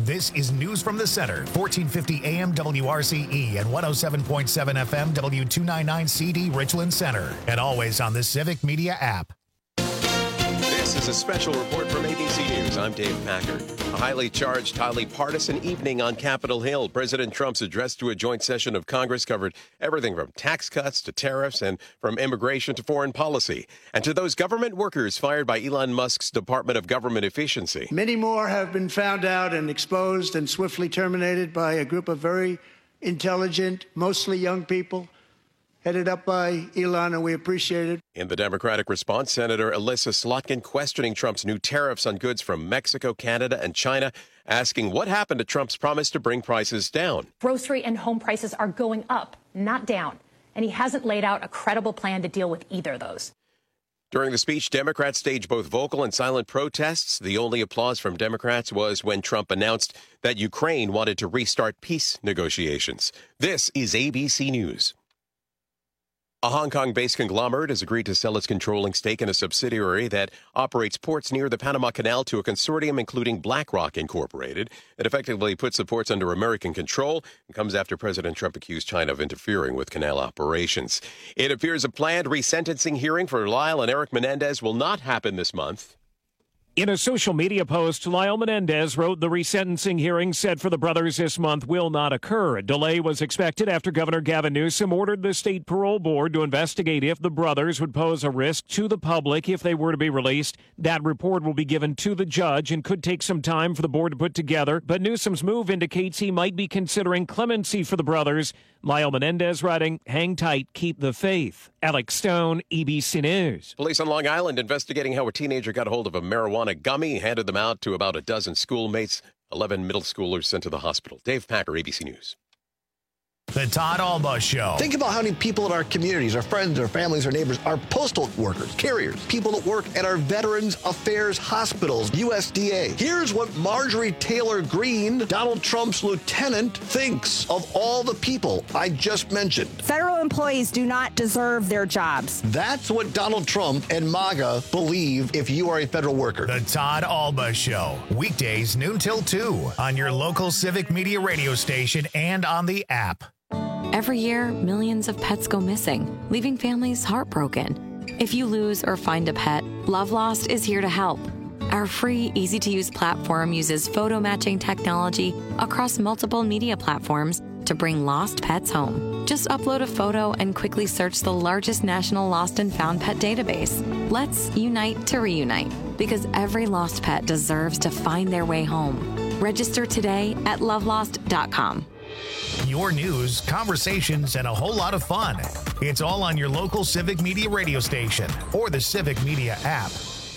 This is News from the Center, 1450 AM WRCE and 107.7 FM W299CD Richland Center, and always on the Civic Media app. This is a special report from ABC News. I'm Dave Packard. A highly charged, highly partisan evening on Capitol Hill. President Trump's address to a joint session of Congress covered everything from tax cuts to tariffs and from immigration to foreign policy. And to those government workers fired by Elon Musk's Department of Government Efficiency. Many more have been found out and exposed and swiftly terminated by a group of very intelligent, mostly young people, headed up by Elon, and we appreciate it. In the Democratic response, Senator Elissa Slotkin questioning Trump's new tariffs on goods from Mexico, Canada, and China, asking what happened to Trump's promise to bring prices down. Grocery and home prices are going up, not down, and he hasn't laid out a credible plan to deal with either of those. During the speech, Democrats staged both vocal and silent protests. The only applause from Democrats was when Trump announced that Ukraine wanted to restart peace negotiations. This is ABC News. A Hong Kong-based conglomerate has agreed to sell its controlling stake in a subsidiary that operates ports near the Panama Canal to a consortium including BlackRock Incorporated. It effectively puts the ports under American control and comes after President Trump accused China of interfering with canal operations. It appears a planned resentencing hearing for Lyle and Eric Menendez will not happen this month. In a social media post, Lyle Menendez wrote the resentencing hearing set for the brothers this month will not occur. A delay was expected after Governor Gavin Newsom ordered the state parole board to investigate if the brothers would pose a risk to the public if they were to be released. That report will be given to the judge and could take some time for the board to put together. But Newsom's move indicates he might be considering clemency for the brothers. Lyle Menendez writing, hang tight, keep the faith. Alex Stone, ABC News. Police on Long Island investigating how a teenager got a hold of a marijuana gummy, handed them out to about a dozen schoolmates. 11 middle schoolers sent to the hospital. Dave Packer, ABC News. The Todd Alba Show. Think about how many people in our communities, our friends, our families, our neighbors, our postal workers, carriers, people that work at our Veterans Affairs hospitals, USDA. Here's what Marjorie Taylor Greene, Donald Trump's lieutenant, thinks of all the people I just mentioned. Federal employees do not deserve their jobs. That's what Donald Trump and MAGA believe if you are a federal worker. The Todd Alba Show. Weekdays noon till 2 on your local Civic Media radio station and on the app. Every year, millions of pets go missing, leaving families heartbroken. If you lose or find a pet, Love Lost is here to help. Our free, easy-to-use platform uses photo matching technology across multiple media platforms to bring lost pets home. Just upload a photo and quickly search the largest national lost and found pet database. Let's unite to reunite, because every lost pet deserves to find their way home. Register today at lovelost.com. Your news, conversations, and a whole lot of fun. It's all on your local Civic Media radio station or the Civic Media app.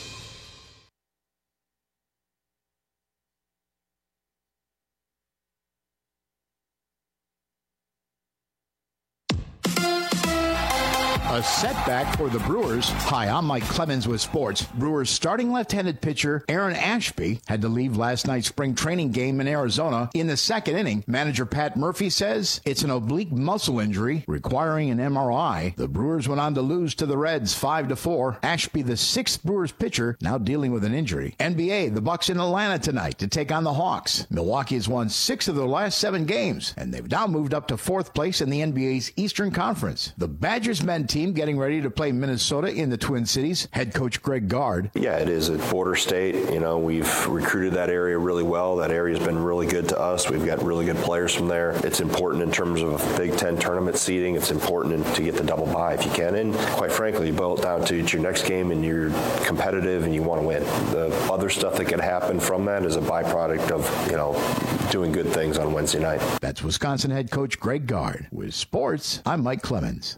A setback for the Brewers. Hi, I'm Mike Clemens with sports. Brewers starting left-handed pitcher Aaron Ashby had to leave last night's spring training game in Arizona in the second inning. Manager Pat Murphy says it's an oblique muscle injury requiring an MRI. The Brewers went on to lose to the Reds 5-4. Ashby, the sixth Brewers pitcher, now dealing with an injury. NBA, the Bucks in Atlanta tonight to take on the Hawks. Milwaukee has won 6 of their last 7 games, and they've now moved up to 4th place in the NBA's Eastern Conference. The Badgers men team getting ready to play Minnesota in the Twin Cities. Head coach Greg Gard. Yeah, it is a border state. You know, we've recruited that area really well. That area's been really good to us. We've got really good players from there. It's important in terms of Big Ten tournament seeding. It's important to get the double bye if you can. And quite frankly, you boil it down to it's your next game and you're competitive and you want to win. The other stuff that could happen from that is a byproduct of, you know, doing good things on Wednesday night. That's Wisconsin head coach Greg Gard. With sports, I'm Mike Clemens.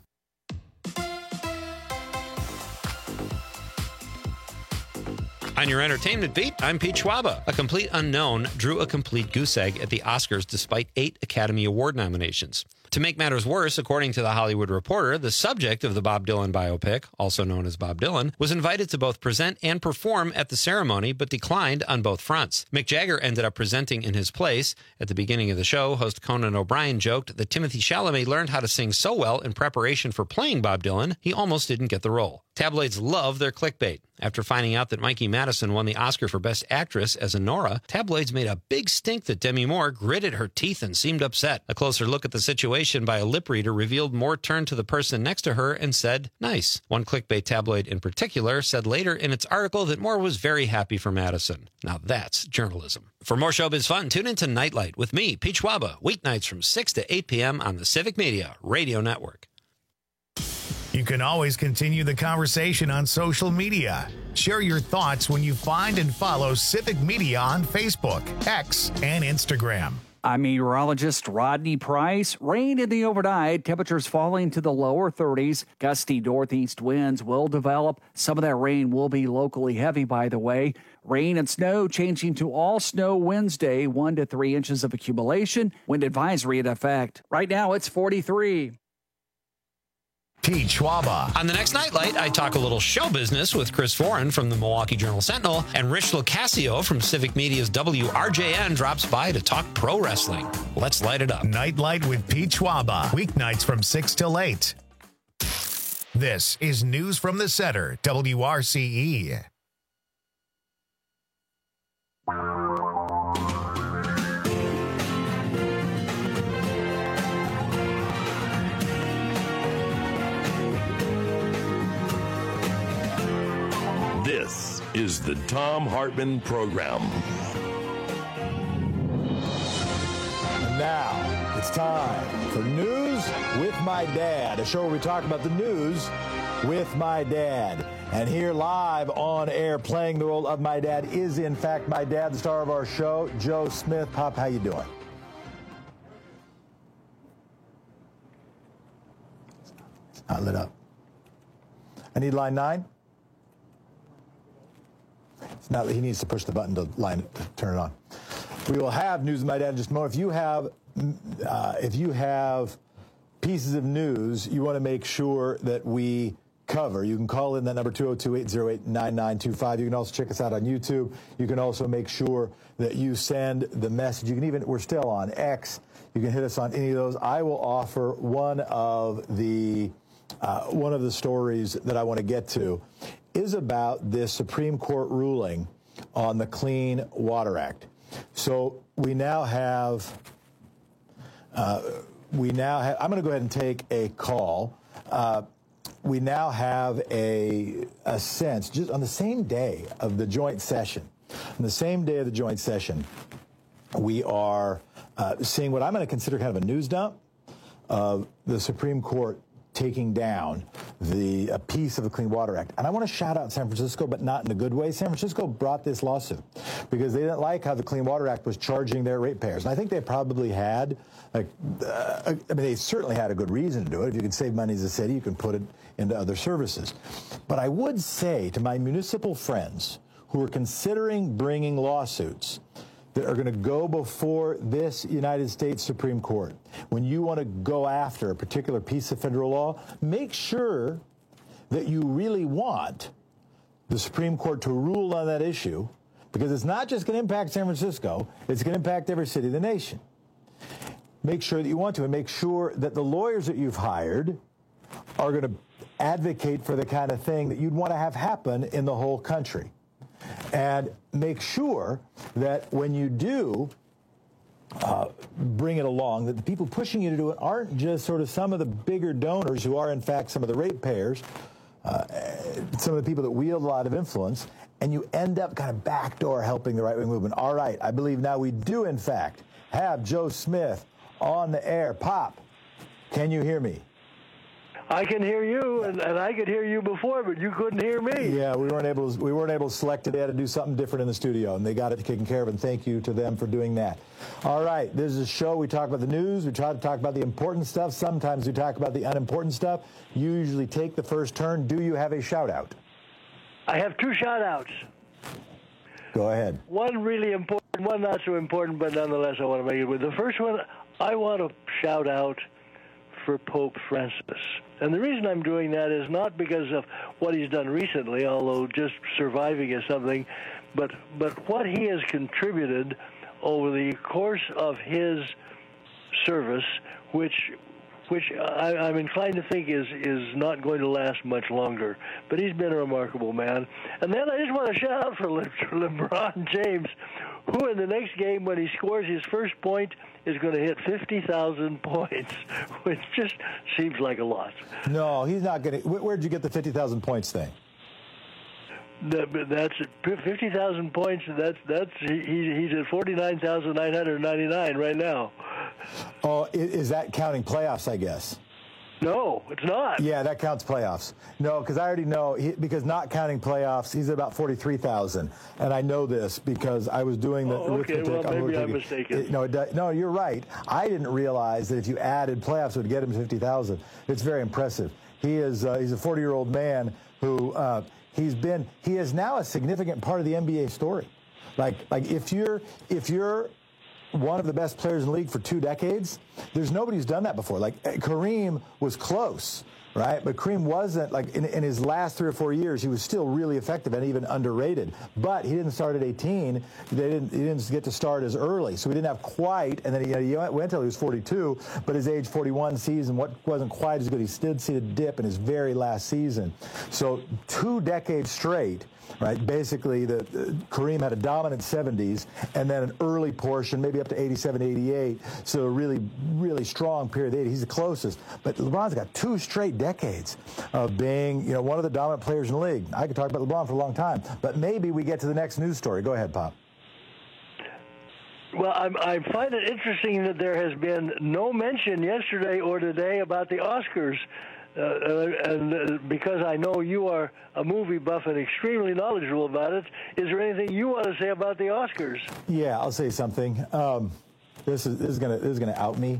On your entertainment beat, I'm Pete Schwaba. A complete unknown drew a complete goose egg at the Oscars despite 8 Academy Award nominations. To make matters worse, according to The Hollywood Reporter, the subject of the Bob Dylan biopic, also known as Bob Dylan, was invited to both present and perform at the ceremony, but declined on both fronts. Mick Jagger ended up presenting in his place. At the beginning of the show, host Conan O'Brien joked that Timothée Chalamet learned how to sing so well in preparation for playing Bob Dylan, he almost didn't get the role. Tabloids love their clickbait. After finding out that Mikey Madison won the Oscar for Best Actress as Nora, tabloids made a big stink that Demi Moore gritted her teeth and seemed upset. A closer look at the situation by a lip reader revealed Moore turned to the person next to her and said, "Nice." One clickbait tabloid in particular said later in its article that Moore was very happy for Madison. Now that's journalism. For more showbiz fun, tune into Nightlight with me, Pete Schwaba, weeknights from 6 to 8 p.m. on the Civic Media Radio Network. You can always continue the conversation on social media. Share your thoughts when you find and follow Civic Media on Facebook, X, and Instagram. I'm meteorologist Rodney Price. Rain in the overnight, temperatures falling to the lower 30s. Gusty northeast winds will develop. Some of that rain will be locally heavy, by the way. Rain and snow changing to all snow Wednesday, 1 to 3 inches of accumulation. Wind advisory in effect. Right now it's 43. Pete Schwaba. On the next Nightlight, I talk a little show business with Chris Foran from the Milwaukee Journal-Sentinel, and Rich Locascio from Civic Media's WRJN drops by to talk pro wrestling. Let's light it up. Nightlight with Pete Schwaba. Weeknights from 6 till 8. This is News from the Center, WRCE. This is the Thom Hartmann Program. And now it's time for News with My Dad, a show where we talk about the news with my dad. And here live on air playing the role of my dad is, in fact, my dad, the star of our show, Joe Smith. Pop, how you doing? It's not lit up. I need line 9. It's not that he needs to push the button to turn it on. We will have News with My Dad in just a moment. If you have pieces of news you want to make sure that we cover, you can call in that number 202-808-9925. You can also check us out on YouTube. You can also make sure that you send the message. You can even, we're still on X. You can hit us on any of those. I will offer one of the stories that I want to get to is about this Supreme Court ruling on the Clean Water Act. So we now have, I'm going to go ahead and take a call. We now have a sense, just on the same day of the joint session, we are seeing what I'm going to consider kind of a news dump of the Supreme Court taking down a piece of the Clean Water Act. And I want to shout out San Francisco, but not in a good way. San Francisco brought this lawsuit because they didn't like how the Clean Water Act was charging their ratepayers. And I think they probably had, they certainly had a good reason to do it. If you can save money as a city, you can put it into other services. But I would say to my municipal friends who are considering bringing lawsuits that are going to go before this United States Supreme Court, when you want to go after a particular piece of federal law, make sure that you really want the Supreme Court to rule on that issue, because it's not just going to impact San Francisco, it's going to impact every city in the nation. Make sure that you want to, and make sure that the lawyers that you've hired are going to advocate for the kind of thing that you'd want to have happen in the whole country. And make sure that when you do bring it along, that the people pushing you to do it aren't just sort of some of the bigger donors who are, in fact, some of the ratepayers, some of the people that wield a lot of influence, and you end up kind of backdoor helping the right-wing movement. All right, I believe now we do, in fact, have Joe Smith on the air. Pop, can you hear me? I can hear you, and I could hear you before, but you couldn't hear me. Yeah, we weren't able to select today to do something different in the studio, and they got it taken care of, and thank you to them for doing that. All right, this is a show. We talk about the news. We try to talk about the important stuff. Sometimes we talk about the unimportant stuff. You usually take the first turn. Do you have a shout-out? I have 2 shout-outs. Go ahead. One really important, one not so important, but nonetheless I want to make it. But the first one, I want to shout out for Pope Francis. And the reason I'm doing that is not because of what he's done recently, although just surviving is something, but what he has contributed over the course of his service, which I'm inclined to think is not going to last much longer. But he's been a remarkable man. And then I just want to shout out for LeBron James, who in the next game, when he scores his first point, is going to hit 50,000 points, which just seems like a lot. No, he's not going to. Where'd you get the 50,000 points thing? That's 50,000 points. He's at 49,999 right now. Oh, is that counting playoffs, I guess? No, it's not. Yeah, that counts playoffs. No, because I already know, because not counting playoffs, he's at about 43,000. And I know this because I was doing the arithmetic. Well, maybe I'm mistaken. No, you're right. I didn't realize that if you added playoffs, it would get him to 50,000. It's very impressive. He's a 40-year-old man who he is now a significant part of the NBA story. Like if you're one of the best players in the league for 2 decades, there's nobody who's done that before. Like Kareem was close, right? But Kareem wasn't, like in his last 3 or 4 years, he was still really effective and even underrated. But he didn't start at 18. He didn't get to start as early. So he didn't have quite, and then he went until he was 42, but his age 41 season wasn't quite as good. He did see a dip in his very last season. So 2 decades straight, right? Basically, Kareem had a dominant 70s and then an early portion, maybe up to 87, 88. So a really, really strong period of 80. He's the closest. But LeBron's got 2 straight decades of being, one of the dominant players in the league. I could talk about LeBron for a long time, but maybe we get to the next news story. Go ahead, Pop. Well, I find it interesting that there has been no mention yesterday or today about the Oscars. And because I know you are a movie buff and extremely knowledgeable about it, is there anything you want to say about the Oscars? Yeah, I'll say something. This is gonna out me.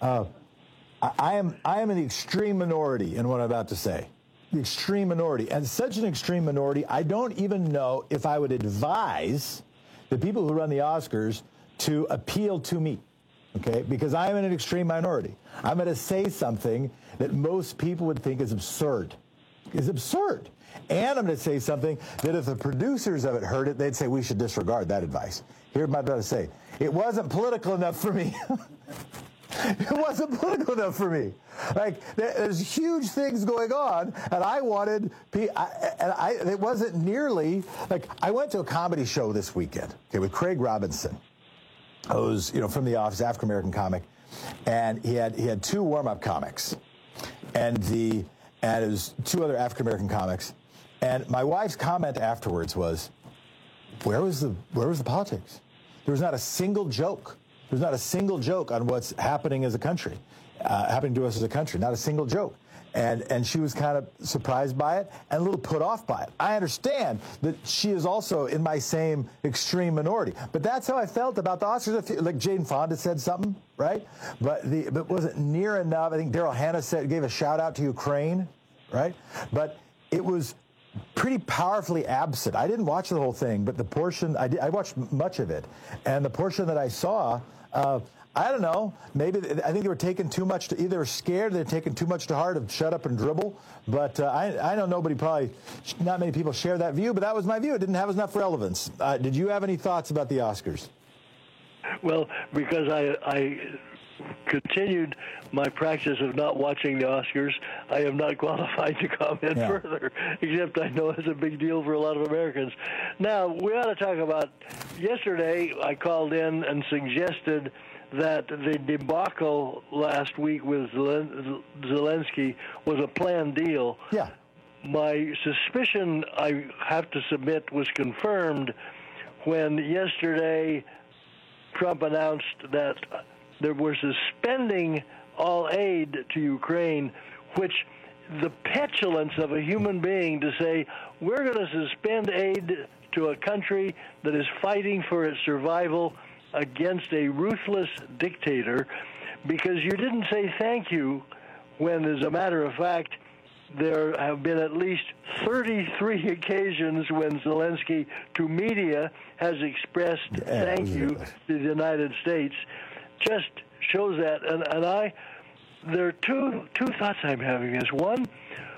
I am in the extreme minority in what I'm about to say. The extreme minority, and such an extreme minority, I don't even know if I would advise the people who run the Oscars to appeal to me. Okay, because I am in an extreme minority. I'm going to say something that most people would think is absurd. Is absurd. And I'm going to say something that if the producers of it heard it, they'd say we should disregard that advice. Here's what I'm about to say. It wasn't political enough for me. It wasn't political enough for me. Like, there's huge things going on, and I wanted, it wasn't nearly, like, I went to a comedy show this weekend, okay, with Craig Robinson, who's, from The Office, African-American comic, and he had 2 warm-up comics, and it was 2 other African-American comics, and my wife's comment afterwards was, where was the politics? There was not a single joke. There's not a single joke on what's happening as a country, happening to us as a country, not a single joke. And she was kind of surprised by it and a little put off by it. I understand that she is also in my same extreme minority. But that's how I felt about the Oscars. Like Jane Fonda said something, right? But wasn't near enough. I think Daryl Hannah gave a shout out to Ukraine, right? But it was pretty powerfully absent. I didn't watch the whole thing, but the portion, I watched much of it. And the portion that I saw, I don't know. Maybe I think they were taking too much to, either scared, they're taking too much to heart of shut up and dribble. But I know not many people share that view, but that was my view. It didn't have enough relevance. Did you have any thoughts about the Oscars? Well, because I continued my practice of not watching the Oscars, I am not qualified to comment further, except I know it's a big deal for a lot of Americans. Now, we ought to talk about, yesterday I called in and suggested that the debacle last week with Zelensky was a planned deal. Yeah. My suspicion, I have to submit, was confirmed when yesterday Trump announced that they were suspending all aid to Ukraine, which the petulance of a human being to say, we're going to suspend aid to a country that is fighting for its survival against a ruthless dictator, because you didn't say thank you when, as a matter of fact, there have been at least 33 occasions when Zelensky, to media, has expressed thank you to the United States. Just shows that. And there are two thoughts I'm having. Is one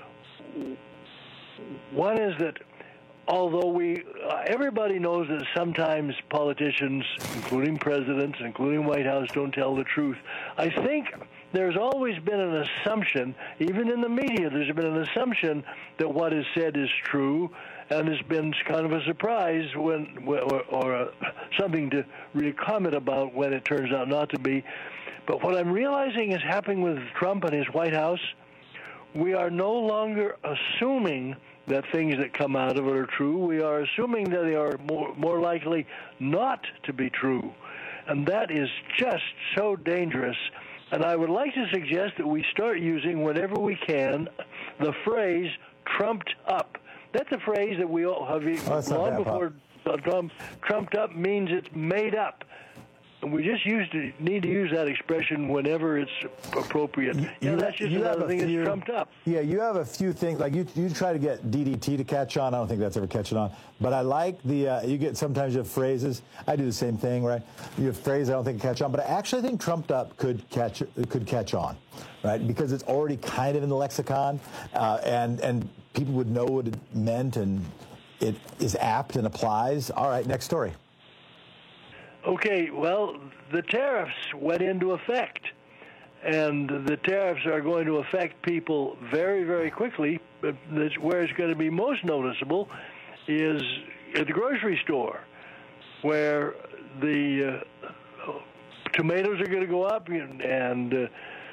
is that although everybody knows that sometimes politicians, including presidents, including White House, don't tell the truth, I think there's always been an assumption, even in the media, there's been an assumption that what is said is true, and it's been kind of a surprise or something to really comment about when it turns out not to be. But what I'm realizing is happening with Trump and his White House, we are no longer assuming that things that come out of it are true. We are assuming that they are more likely not to be true. And that is just so dangerous. And I would like to suggest that we start using, whenever we can, the phrase trumped up. That's a phrase that we all have long before trumped up means it's made up. And we just need to use that expression whenever it's appropriate. That's just another thing that's trumped up. Yeah, you have a few things. Like you try to get DDT to catch on. I don't think that's ever catching on. But I like sometimes you have phrases. I do the same thing, right? You have phrases I don't think catch on. But I actually think trumped up could catch on, right? Because it's already kind of in the lexicon, and people would know what it meant, and it is apt and applies. All right, next story. Okay, well, the tariffs went into effect, and the tariffs are going to affect people very, very quickly. But where it's going to be most noticeable is at the grocery store, where the tomatoes are going to go up, and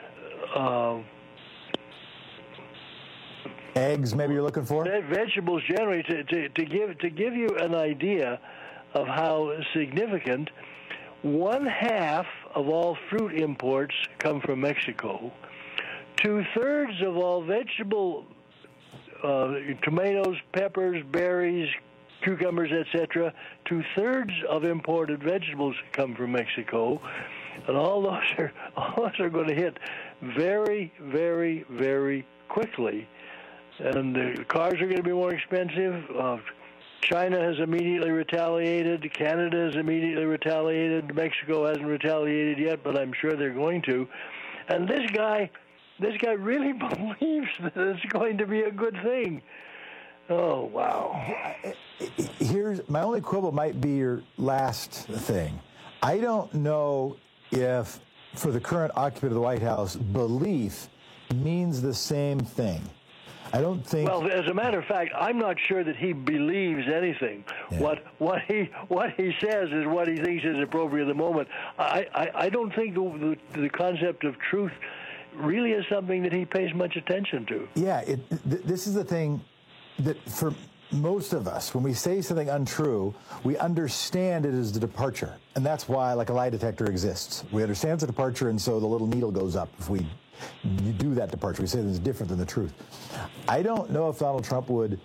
eggs, maybe you're looking for? Vegetables generally. To give you an idea of how significant, 1/2 of all fruit imports come from Mexico. 2/3 of all vegetable, tomatoes, peppers, berries, cucumbers, etc., 2/3 of imported vegetables come from Mexico, and all those are going to hit very, very, very quickly. And the cars are going to be more expensive. China has immediately retaliated. Canada has immediately retaliated. Mexico hasn't retaliated yet, but I'm sure they're going to. And this guy really believes that it's going to be a good thing. Oh, wow. Here's my only quibble might be your last thing. I don't know if, for the current occupant of the White House, belief means the same thing. I don't think. Well, as a matter of fact, I'm not sure that he believes anything. Yeah. What he says is what he thinks is appropriate at the moment. I don't think the concept of truth really is something that he pays much attention to. Yeah, this is the thing that for most of us, when we say something untrue, we understand it as the departure, and that's why, like, a lie detector exists. We understand it's a departure, and so the little needle goes up if you do that departure. We say that it's different than the truth. I don't know if Donald Trump would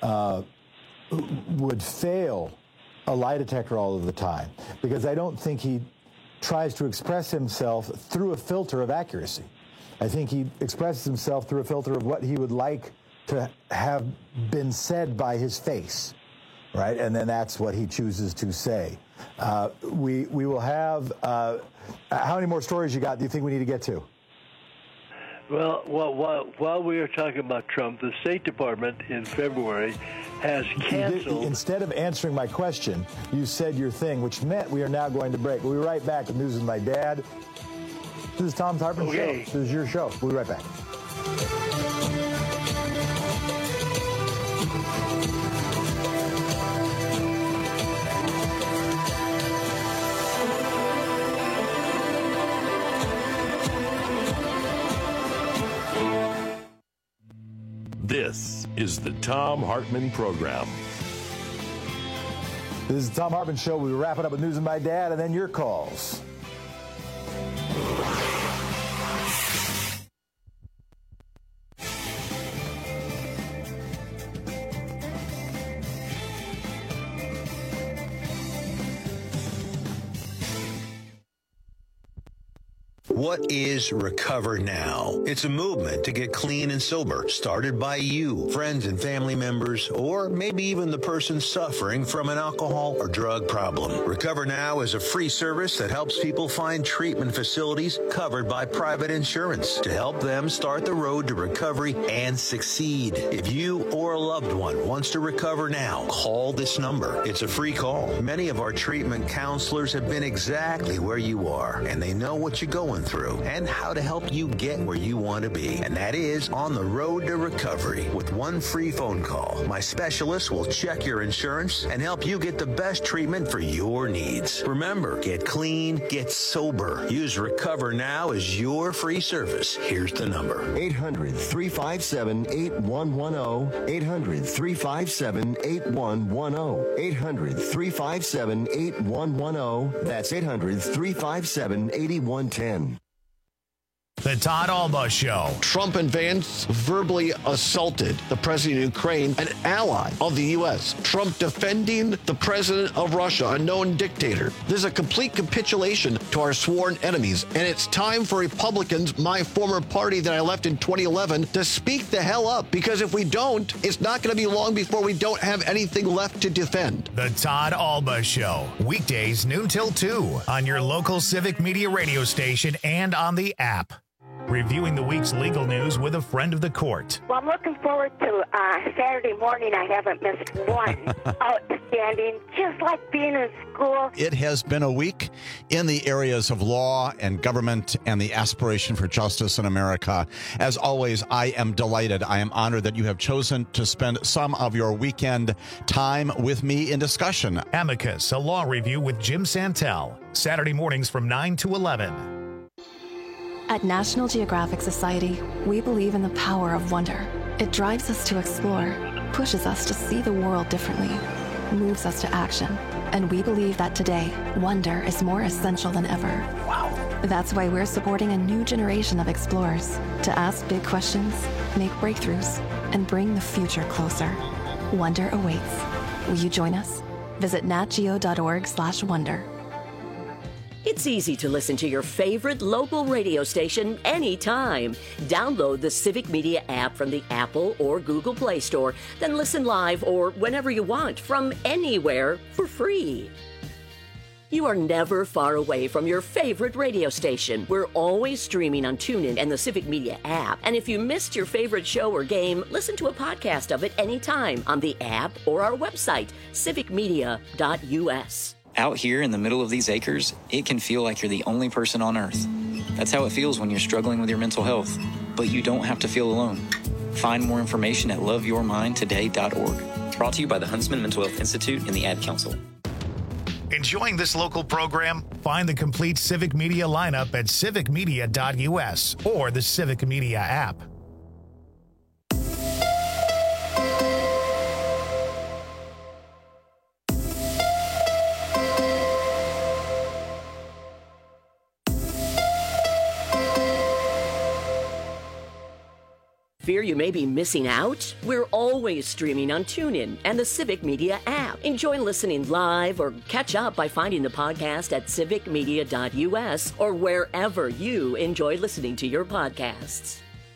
fail a lie detector all of the time, because I don't think he tries to express himself through a filter of accuracy. I think he expresses himself through a filter of what he would like to have been said by his face, right? And then that's what he chooses to say. We will have, how many more stories you got do you think we need to get to? Well, while we are talking about Trump, the State Department in February has canceled. Instead of answering my question, you said your thing, which meant we are now going to break. We'll be right back with News with My Dad. This is Tom Hartman's show. This is your show. We'll be right back. This is the Tom Hartman Program. This is the Tom Hartman Show. We wrap it up with News with My Dad and then your calls. What is Recover Now? It's a movement to get clean and sober, started by you, friends and family members, or maybe even the person suffering from an alcohol or drug problem. Recover Now is a free service that helps people find treatment facilities covered by private insurance to help them start the road to recovery and succeed. If you or a loved one wants to recover now, call this number. It's a free call. Many of our treatment counselors have been exactly where you are, and they know what you're going through and how to help you get where you want to be. And that is on the road to recovery. With one free phone call, my specialist will check your insurance and help you get the best treatment for your needs. Remember, get clean, get sober. Use Recover Now as your free service. Here's the number. 800-357-8110. 800-357-8110. 800-357-8110. That's 800-357-8110. The Todd Alba Show. Trump and Vance verbally assaulted the president of Ukraine, an ally of the U.S. Trump defending the president of Russia, a known dictator. This is a complete capitulation to our sworn enemies. And it's time for Republicans, my former party that I left in 2011, to speak the hell up. Because if we don't, it's not going to be long before we don't have anything left to defend. The Todd Alba Show. Weekdays noon till 2 on your local Civic Media radio station and on the app. Reviewing the week's legal news with a friend of the court. Well, I'm looking forward to Saturday morning. I haven't missed one. Outstanding, just like being in school. It has been a week in the areas of law and government and the aspiration for justice in America. As always, I am delighted. I am honored that you have chosen to spend some of your weekend time with me in discussion. Amicus, a law review with Jim Santel. Saturday mornings from 9 to 11. At National Geographic Society, we believe in the power of wonder. It drives us to explore, pushes us to see the world differently, moves us to action. And we believe that today, wonder is more essential than ever. Wow. That's why we're supporting a new generation of explorers to ask big questions, make breakthroughs, and bring the future closer. Wonder awaits. Will you join us? Visit natgeo.org/wonder. It's easy to listen to your favorite local radio station anytime. Download the Civic Media app from the Apple or Google Play Store, then listen live or whenever you want from anywhere for free. You are never far away from your favorite radio station. We're always streaming on TuneIn and the Civic Media app. And if you missed your favorite show or game, listen to a podcast of it anytime on the app or our website, civicmedia.us. Out here in the middle of these acres, it can feel like you're the only person on Earth. That's how it feels when you're struggling with your mental health. But you don't have to feel alone. Find more information at loveyourmindtoday.org. Brought to you by the Huntsman Mental Health Institute and the Ad Council. Enjoying this local program? Find the complete Civic Media lineup at civicmedia.us or the Civic Media app. Fear you may be missing out? We're always streaming on TuneIn and the Civic Media app. Enjoy listening live or catch up by finding the podcast at civicmedia.us or wherever you enjoy listening to your podcasts.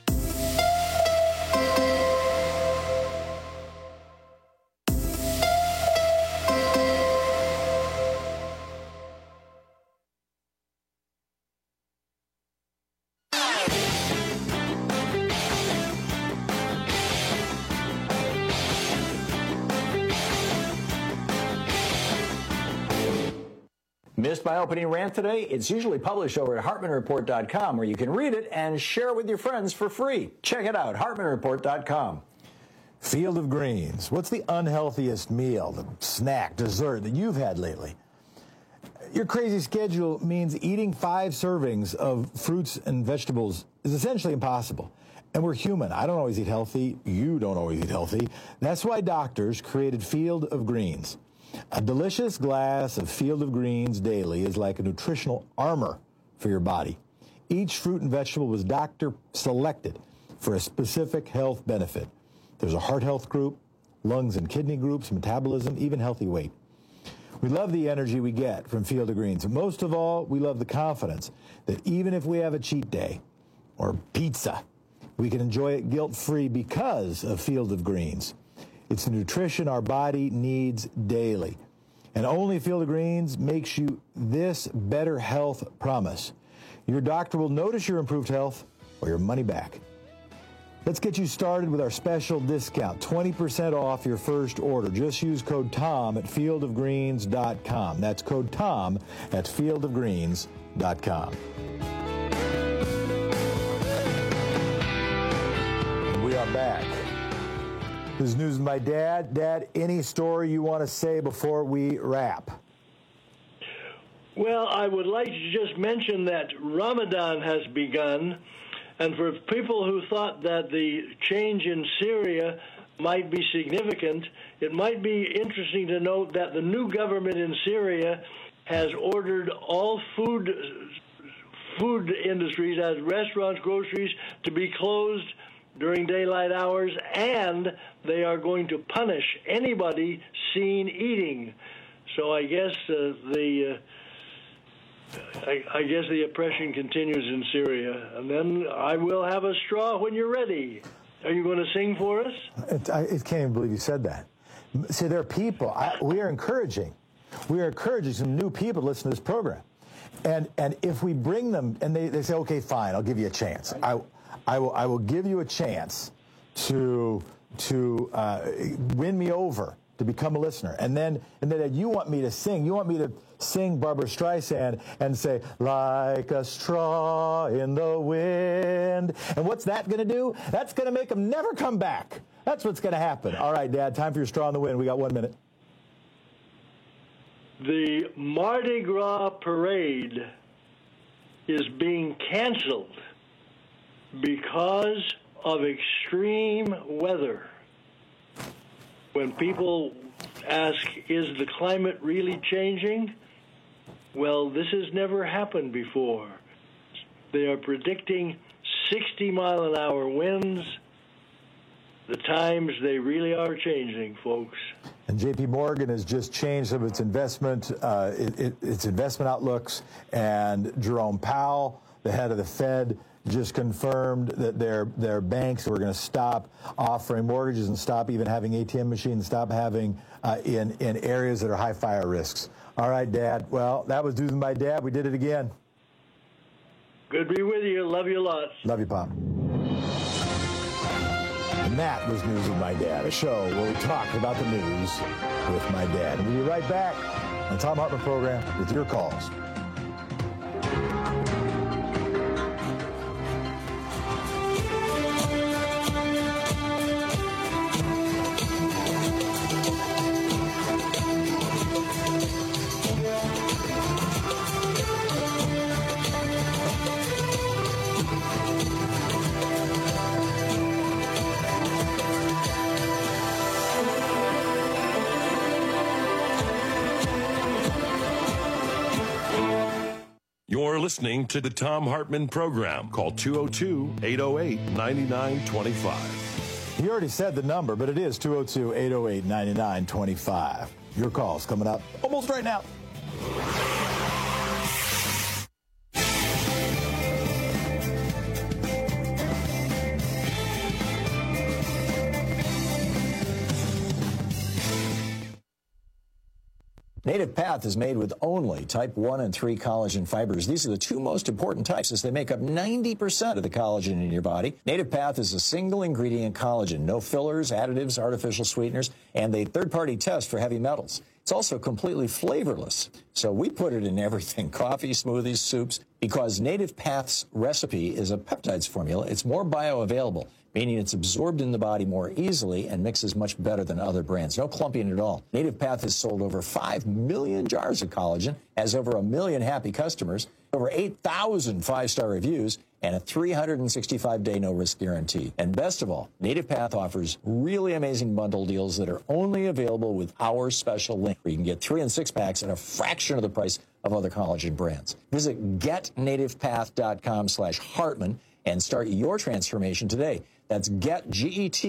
Missed my opening rant today? It's usually published over at HartmanReport.com, where you can read it and share it with your friends for free. Check it out, HartmanReport.com. Field of Greens. What's the unhealthiest meal, the snack, dessert that you've had lately? Your crazy schedule means eating 5 servings of fruits and vegetables is essentially impossible. And we're human. I don't always eat healthy. You don't always eat healthy. That's why doctors created Field of Greens. A delicious glass of Field of Greens daily is like a nutritional armor for your body. Each fruit and vegetable was doctor selected for a specific health benefit. There's a heart health group, lungs and kidney groups, metabolism, even healthy weight. We love the energy we get from Field of Greens. And most of all, we love the confidence that even if we have a cheat day or pizza, we can enjoy it guilt-free because of Field of Greens. It's the nutrition our body needs daily. And only Field of Greens makes you this better health promise. Your doctor will notice your improved health or your money back. Let's get you started with our special discount, 20% off your first order. Just use code TOM at fieldofgreens.com. That's code TOM at fieldofgreens.com. We are back. This is News with My Dad. Dad, any story you want to say before we wrap? Well, I would like to just mention that Ramadan has begun. And for people who thought that the change in Syria might be significant, it might be interesting to note that the new government in Syria has ordered all food industries, as restaurants, groceries, to be closed during daylight hours, and they are going to punish anybody seen eating. So I guess the oppression continues in Syria. And then I will have a straw when you're ready. Are you going to sing for us? I can't even believe you said that. See, there are people. We are encouraging some new people to listen to this program. And if we bring them, and they say, okay, fine, I'll give you a chance. I will give you a chance to win me over, to become a listener. And then you want me to sing. You want me to sing Barbra Streisand and say, like a straw in the wind. And what's that going to do? That's going to make them never come back. That's what's going to happen. All right, Dad, time for your straw in the wind. We got 1 minute. The Mardi Gras parade is being canceled because of extreme weather. When people ask, is the climate really changing? Well, this has never happened before. They are predicting 60-mile-an-hour winds. The times, they really are changing, folks. And J.P. Morgan has just changed some of its investment outlooks. And Jerome Powell, the head of the Fed, just confirmed that their banks were going to stop offering mortgages and stop even having ATM machines, stop having in areas that are high fire risks. All right, Dad. Well, that was News with My Dad. We did it again. Good to be with you. Love you a lot. Love you, Pop. And that was News with My Dad, a show where we talk about the news with my dad. And we'll be right back on the Thom Hartmann Program with your calls. You're listening to the Thom Hartmann Program. Call 202-808-9925. He already said the number, but it is 202-808-9925. Your call's coming up almost right now. Native Path is made with only type 1 and 3 collagen fibers. These are the two most important types as they make up 90% of the collagen in your body. Native Path is a single ingredient collagen, no fillers, additives, artificial sweeteners, and a third-party test for heavy metals. It's also completely flavorless. So we put it in everything, coffee, smoothies, soups, because Native Path's recipe is a peptides formula. It's more bioavailable, meaning it's absorbed in the body more easily and mixes much better than other brands. No clumping at all. Native Path has sold over 5 million jars of collagen, has over 1 million happy customers, over 8,000 5-star reviews, and a 365-day no-risk guarantee. And best of all, Native Path offers really amazing bundle deals that are only available with our special link, where you can get 3 and 6 packs at a fraction of the price of other collagen brands. Visit getnativepath.com/Hartmann and start your transformation today. That's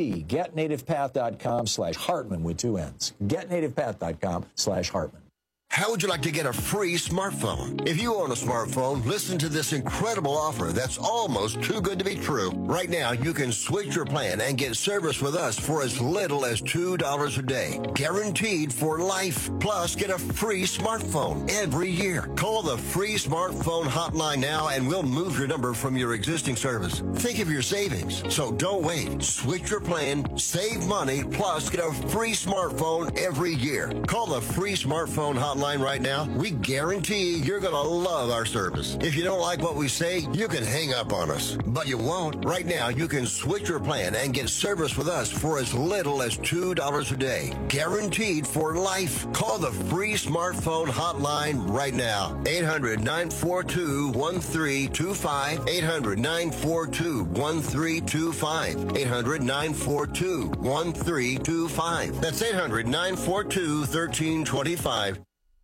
getnativepath.com/Hartmann with 2 N's. Getnativepath.com/Hartmann. How would you like to get a free smartphone? If you own a smartphone, listen to this incredible offer that's almost too good to be true. Right now, you can switch your plan and get service with us for as little as $2 a day. Guaranteed for life. Plus, get a free smartphone every year. Call the free smartphone hotline now and we'll move your number from your existing service. Think of your savings. So don't wait. Switch your plan, save money, plus get a free smartphone every year. Call the free smartphone hotline right now. We guarantee you're going to love our service. If you don't like what we say, you can hang up on us. But you won't. Right now, you can switch your plan and get service with us for as little as $2 a day. Guaranteed for life. Call the free smartphone hotline right now. 800-942-1325. 800-942-1325. 800-942-1325. That's 800-942-1325.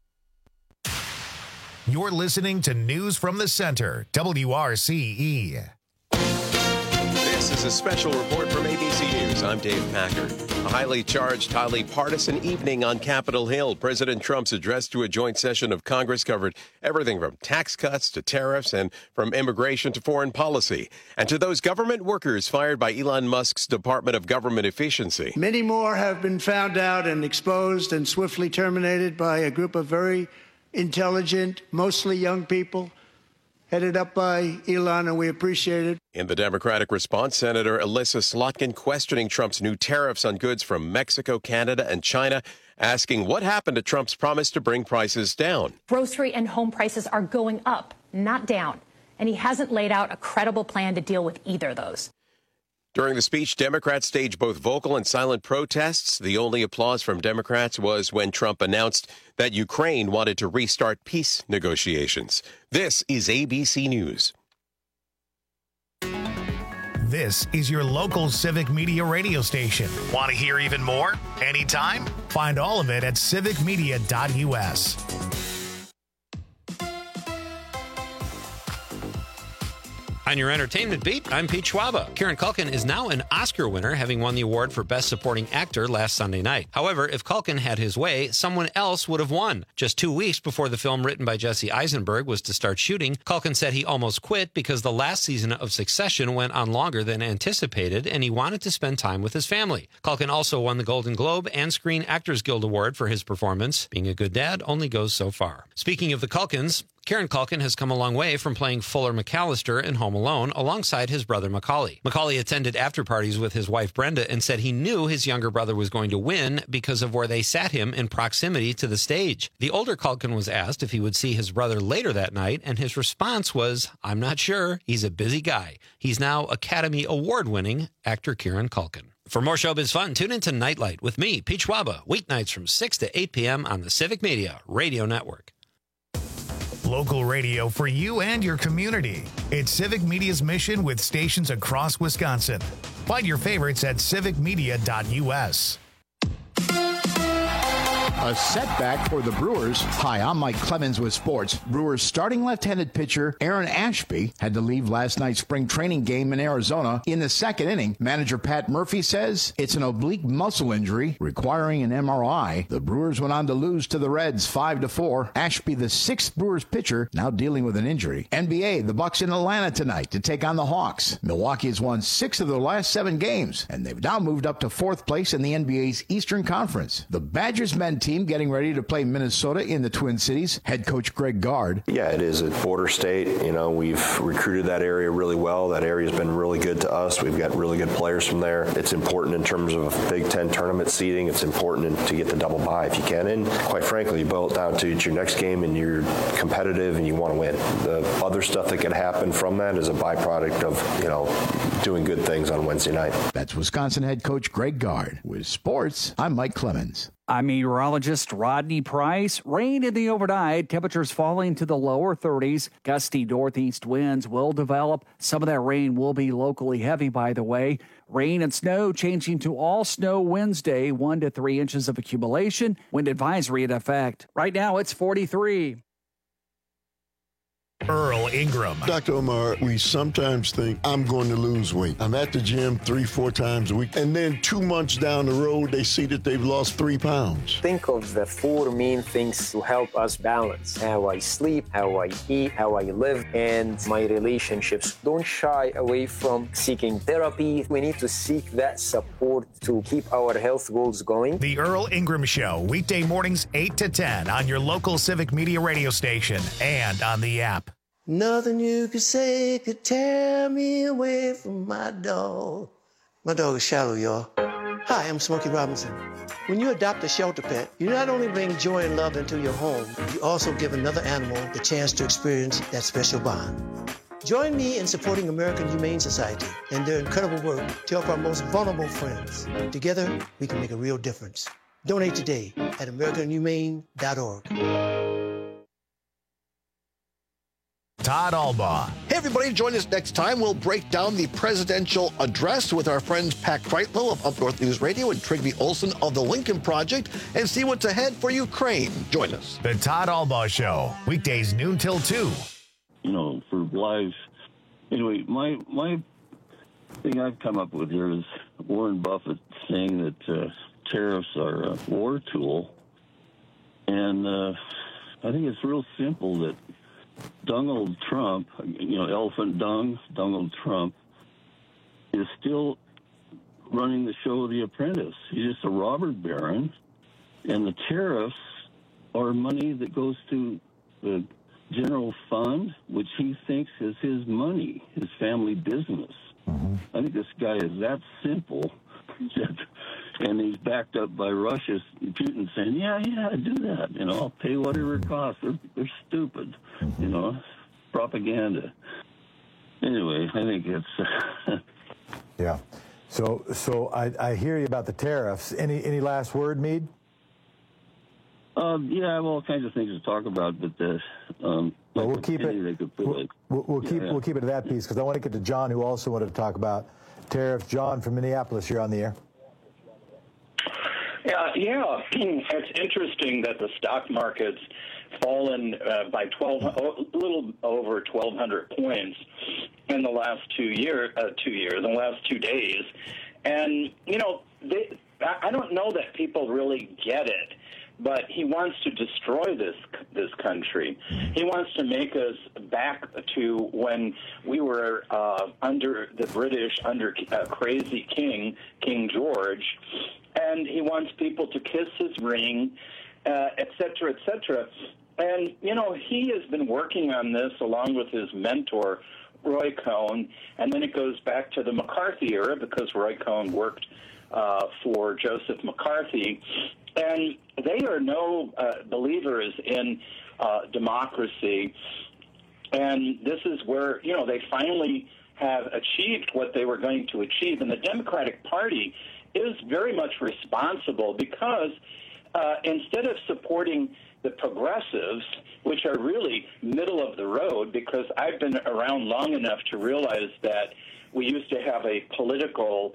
You're listening to News from the Center, WRCE. This is a special report from ABC News. I'm Dave Packer. A highly charged, highly partisan evening on Capitol Hill. President Trump's address to a joint session of Congress covered everything from tax cuts to tariffs and from immigration to foreign policy. And to those government workers fired by Elon Musk's Department of Government Efficiency. Many more have been found out and exposed and swiftly terminated by a group of very intelligent, mostly young people, headed up by Elon, and we appreciate it. In the Democratic response, Senator Elissa Slotkin questioning Trump's new tariffs on goods from Mexico, Canada, and China, asking what happened to Trump's promise to bring prices down. Grocery and home prices are going up, not down, and he hasn't laid out a credible plan to deal with either of those. During the speech, Democrats staged both vocal and silent protests. The only applause from Democrats was when Trump announced that Ukraine wanted to restart peace negotiations. This is ABC News. This is your local Civic Media radio station. Want to hear even more? Anytime? Find all of it at civicmedia.us. On your entertainment beat, I'm Pete Schwaba. Kieran Culkin is now an Oscar winner, having won the award for Best Supporting Actor last Sunday night. However, if Culkin had his way, someone else would have won. Just 2 weeks before the film written by Jesse Eisenberg was to start shooting, Culkin said he almost quit because the last season of Succession went on longer than anticipated, and he wanted to spend time with his family. Culkin also won the Golden Globe and Screen Actors Guild Award for his performance. Being a good dad only goes so far. Speaking of the Culkins, Kieran Culkin has come a long way from playing Fuller McAllister in Home Alone alongside his brother Macaulay. Macaulay attended after-parties with his wife Brenda and said he knew his younger brother was going to win because of where they sat him in proximity to the stage. The older Culkin was asked if he would see his brother later that night, and his response was, "I'm not sure. He's a busy guy." He's now Academy Award-winning actor Kieran Culkin. For more showbiz fun, tune into Nightlight with me, Pete Schwaba, weeknights from 6 to 8 p.m. on the Civic Media Radio Network. Local radio for you and your community. It's Civic Media's mission with stations across Wisconsin. Find your favorites at civicmedia.us. A setback for the Brewers. Hi, I'm Mike Clemens with sports. Brewers starting left-handed pitcher Aaron Ashby had to leave last night's spring training game in Arizona in the second inning. Manager Pat Murphy says it's an oblique muscle injury requiring an MRI. The Brewers went on to lose to the Reds 5-4. Ashby, the sixth Brewers pitcher, now dealing with an injury. NBA, the Bucks in Atlanta tonight to take on the Hawks. Milwaukee has won 6 of their last 7 games, and they've now moved up to 4th place in the NBA's Eastern Conference. The Badgers men team getting ready to play Minnesota in the Twin Cities. Head coach Greg Gard. Yeah, it is a border state. You know, we've recruited that area really well. That area's been really good to us. We've got really good players from there. It's important in terms of Big Ten tournament seeding. It's important to get the double bye if you can. And quite frankly, you boil it down to it's your next game and you're competitive and you want to win. The other stuff that could happen from that is a byproduct of, doing good things on Wednesday night. That's Wisconsin head coach Greg Gard. With sports, I'm Mike Clemens. I'm meteorologist Rodney Price. Rain in the overnight, temperatures falling to the lower 30s. Gusty northeast winds will develop. Some of that rain will be locally heavy, by the way. Rain and snow changing to all snow Wednesday, 1 to 3 inches of accumulation. Wind advisory in effect. Right now, it's 43. Earl Ingram. Dr. Omar, we sometimes think I'm going to lose weight. I'm at the gym 3-4 times a week, and then 2 months down the road, they see that they've lost 3 pounds. Think of the 4 main things to help us balance: how I sleep, how I eat, how I live, and my relationships. Don't shy away from seeking therapy. We need to seek that support to keep our health goals going. The Earl Ingram Show, weekday mornings 8 to 10 on your local Civic Media radio station and on the app. Nothing you could say could tear me away from my dog. My dog is Shallow, y'all. Hi, I'm Smokey Robinson. When you adopt a shelter pet, you not only bring joy and love into your home, you also give another animal the chance to experience that special bond. Join me in supporting American Humane Society and their incredible work to help our most vulnerable friends. Together, we can make a real difference. Donate today at AmericanHumane.org. Todd Albaugh. Hey, everybody, join us next time. We'll break down the presidential address with our friends Pat Kreitlow of Up North News Radio and Trygve Olsen of the Lincoln Project and see what's ahead for Ukraine. Join us. The Todd Albaugh Show, weekdays noon till 2. You know, for lives. Anyway, my thing I've come up with here is Warren Buffett saying that tariffs are a war tool. And I think it's real simple that Donald Trump, you know, elephant dung, Donald Trump, is still running the show The Apprentice. He's just a robber baron, and the tariffs are money that goes to the general fund, which he thinks is his money, his family business. Mm-hmm. I think this guy is that simple, and he's backed up by Russia, Putin saying, yeah, do that. You know, I'll pay whatever it costs. They're stupid, you know, propaganda. Anyway, I think it's... Yeah. So I hear you about the tariffs. Any last word, Meade? Yeah, I have all kinds of things to talk about, but well, we'll keep it. We'll keep it to that piece because I want to get to John, who also wanted to talk about tariffs. John from Minneapolis, you're on the air. Yeah, it's interesting that the stock market's fallen by a little over 1,200 points in the last 2 years, in the last 2 days, and you know, I don't know that people really get it. But he wants to destroy this country. He wants to make us back to when we were under the British, under crazy King George, and he wants people to kiss his ring, et cetera, et cetera. And, you know, he has been working on this along with his mentor, Roy Cohn, and then it goes back to the McCarthy era because Roy Cohn worked for Joseph McCarthy. And they are no believers in democracy. And this is where, you know, they finally have achieved what they were going to achieve. And the Democratic Party is very much responsible because instead of supporting the progressives, which are really middle of the road, because I've been around long enough to realize that we used to have a political,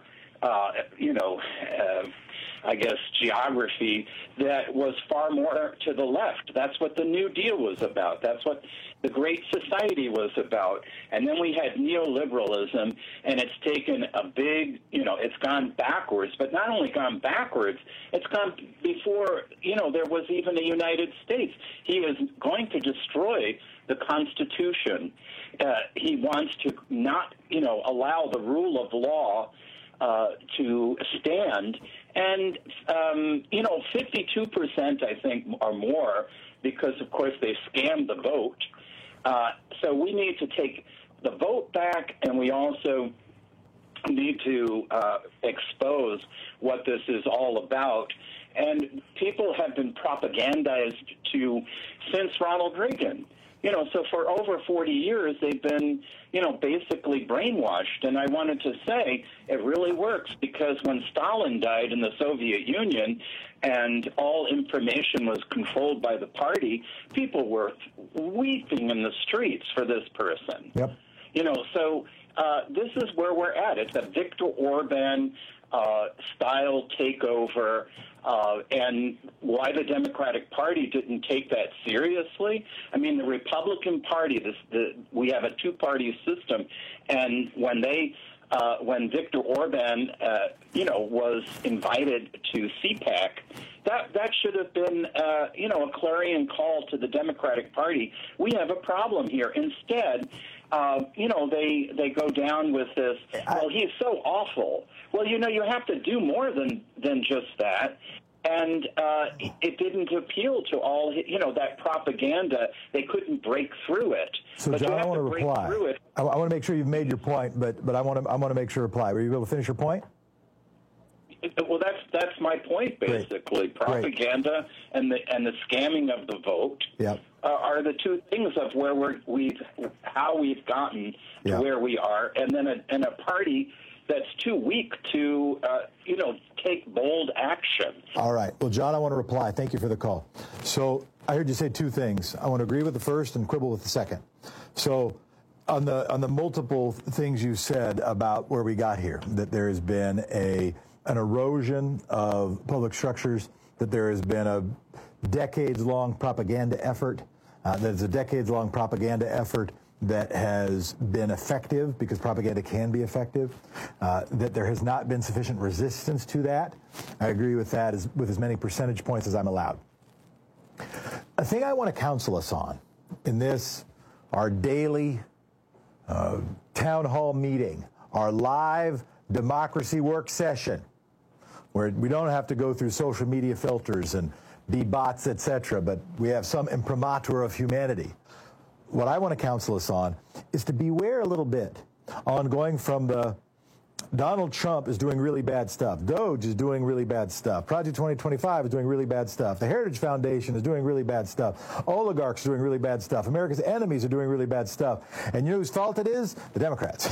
I guess, geography that was far more to the left. That's what the New Deal was about. That's what the Great Society was about. And then we had neoliberalism, and it's taken a big, it's gone backwards. But not only gone backwards, it's gone before, there was even a United States. He is going to destroy the Constitution. He wants to not, allow the rule of law to stand. And, 52%, I think, or more, because, of course, they scammed the vote. So we need to take the vote back, and we also need to expose what this is all about. And people have been propagandized since Ronald Reagan. So for over 40 years, they've been, basically brainwashed. And I wanted to say it really works because when Stalin died in the Soviet Union and all information was controlled by the party, people were weeping in the streets for this person. Yep. So this is where we're at. It's a Viktor Orban style takeover, and why the Democratic Party didn't take that seriously. I mean, the Republican Party, we have a two-party system, and when Viktor Orban, was invited to CPAC, that should have been, a clarion call to the Democratic Party. We have a problem here. Instead, they go down with this, well, he's so awful. Well, you have to do more than just that. And it didn't appeal to all, that propaganda. They couldn't break through it. So, but John, you have I want to to break reply. through it. I want to make sure you've made your point, but I want to make sure to reply. Were you able to finish your point? Well, that's my point, basically. Great. Propaganda and the scamming of the vote are the two things of where how we've gotten to where we are, and then a party that's too weak to take bold action. All right. Well, John, I want to reply. Thank you for the call. So I heard you say two things. I want to agree with the first and quibble with the second. So on the multiple things you said about where we got here, that there has been an erosion of public structures, that there has been a decades-long propaganda effort, that it's a decades-long propaganda effort that has been effective because propaganda can be effective, that there has not been sufficient resistance to that. I agree with that with as many percentage points as I'm allowed. A thing I want to counsel us on in this, our daily town hall meeting, our live democracy work session, where we don't have to go through social media filters and be bots, etc., but we have some imprimatur of humanity. What I want to counsel us on is to beware a little bit on going from the Donald Trump is doing really bad stuff, Doge is doing really bad stuff, Project 2025 is doing really bad stuff, the Heritage Foundation is doing really bad stuff, oligarchs are doing really bad stuff, America's enemies are doing really bad stuff, and you know whose fault it is? The Democrats.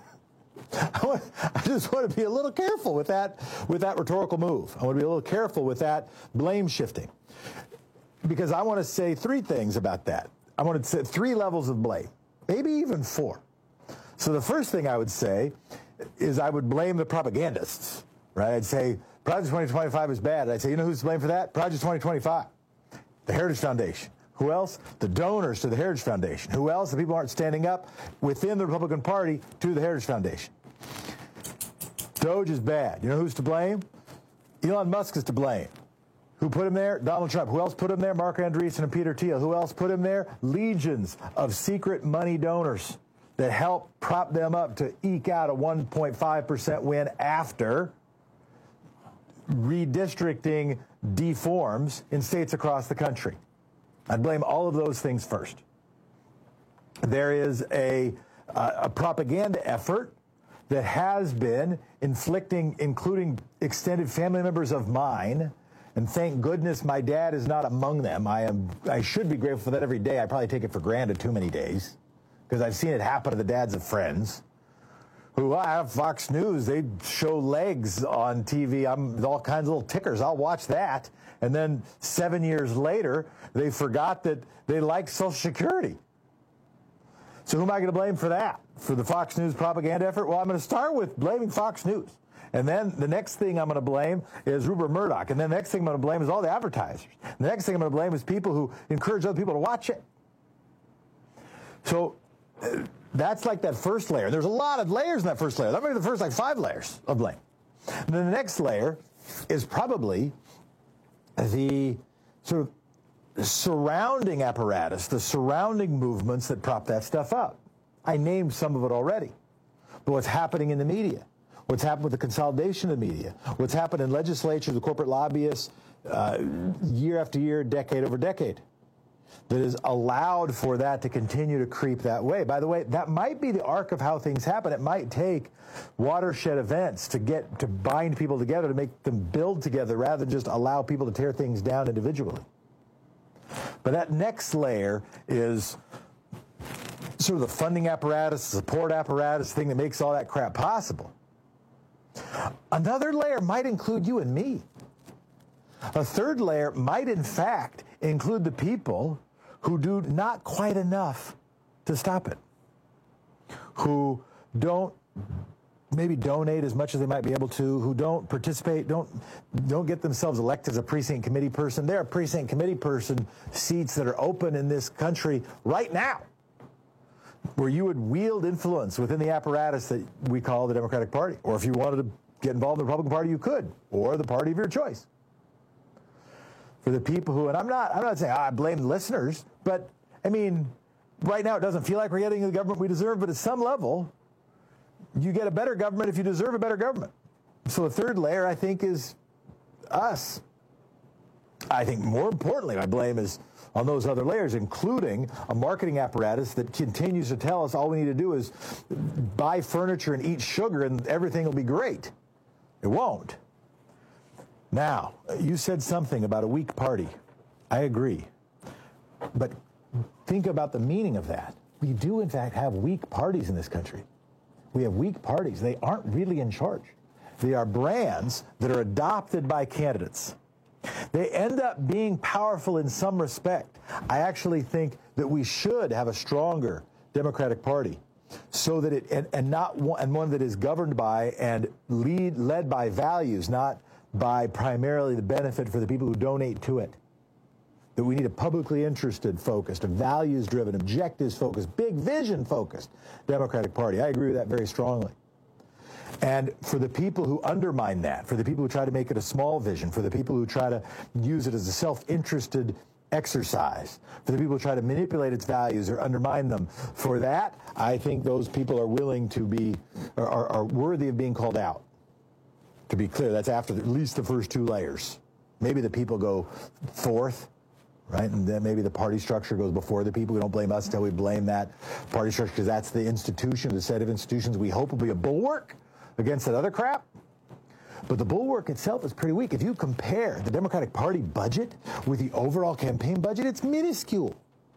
I just want to be a little careful with that rhetorical move. I want to be a little careful with that blame shifting, because I want to say three things about that. I want to say three levels of blame, maybe even four. So the first thing I would say is I would blame the propagandists, right? I'd say Project 2025 is bad. I'd say, you know who's to blame for that? Project 2025, the Heritage Foundation. Who else? The donors to the Heritage Foundation. Who else? The people who aren't standing up within the Republican Party to the Heritage Foundation. Doge is bad. You know who's to blame? Elon Musk is to blame. Who put him there? Donald Trump. Who else put him there? Mark Andreessen and Peter Thiel. Who else put him there? Legions of secret money donors that help prop them up to eke out a 1.5% win after redistricting deforms in states across the country. I'd blame all of those things first. There is a propaganda effort that has been inflicting, including extended family members of mine, and thank goodness my dad is not among them. I should be grateful for that every day. I probably take it for granted too many days, because I've seen it happen to the dads of friends who I have Fox News. They show legs on TV. I'm all kinds of little tickers. I'll watch that. And then 7 years later, they forgot that they like Social Security. So who am I going to blame for that? For the Fox News propaganda effort? Well, I'm going to start with blaming Fox News. And then the next thing I'm going to blame is Rupert Murdoch. And then the next thing I'm going to blame is all the advertisers. And the next thing I'm going to blame is people who encourage other people to watch it. So that's like that first layer. There's a lot of layers in that first layer. That might be the first 5 layers of blame. And then the next layer is probably the sort of surrounding apparatus, the surrounding movements that prop that stuff up. I named some of it already. But what's happening in the media, what's happened with the consolidation of the media, what's happened in legislatures, the corporate lobbyists, year after year, decade over decade, that has allowed for that to continue to creep that way. By the way, that might be the arc of how things happen. It might take watershed events to bind people together, to make them build together, rather than just allow people to tear things down individually. But that next layer is sort of the funding apparatus, the support apparatus, thing that makes all that crap possible. Another layer might include you and me. A third layer might, in fact, include the people who do not quite enough to stop it, who don't maybe donate as much as they might be able to, who don't participate, don't get themselves elected as a precinct committee person. There are precinct committee person seats that are open in this country right now, where you would wield influence within the apparatus that we call the Democratic Party. Or if you wanted to get involved in the Republican Party, you could, or the party of your choice. For the people who, and I'm not saying I blame the listeners, but I mean, right now it doesn't feel like we're getting the government we deserve, but at some level, you get a better government if you deserve a better government. So the third layer, I think, is us. I think more importantly, my blame is on those other layers, including a marketing apparatus that continues to tell us all we need to do is buy furniture and eat sugar and everything will be great. It won't. Now, you said something about a weak party. I agree. But think about the meaning of that. We do, in fact, have weak parties in this country. We have weak parties. They aren't really in charge. They are brands that are adopted by candidates. They end up being powerful in some respect. I actually think that we should have a stronger Democratic Party so that it, and one that is governed by and led by values, not by primarily the benefit for the people who donate to it. That we need a publicly interested, focused, a values-driven, objectives-focused, big vision-focused Democratic Party. I agree with that very strongly. And for the people who undermine that, for the people who try to make it a small vision, for the people who try to use it as a self-interested exercise, for the people who try to manipulate its values or undermine them, for that, I think those people are willing to be, are worthy of being called out. To be clear, that's after at least the first two layers. Maybe the people go fourth, right? And then maybe the party structure goes before the people. We don't blame us until we blame that party structure, because that's the institution, the set of institutions we hope will be a bulwark against that other crap. But the bulwark itself is pretty weak. If you compare the Democratic Party budget with the overall campaign budget, it's minuscule.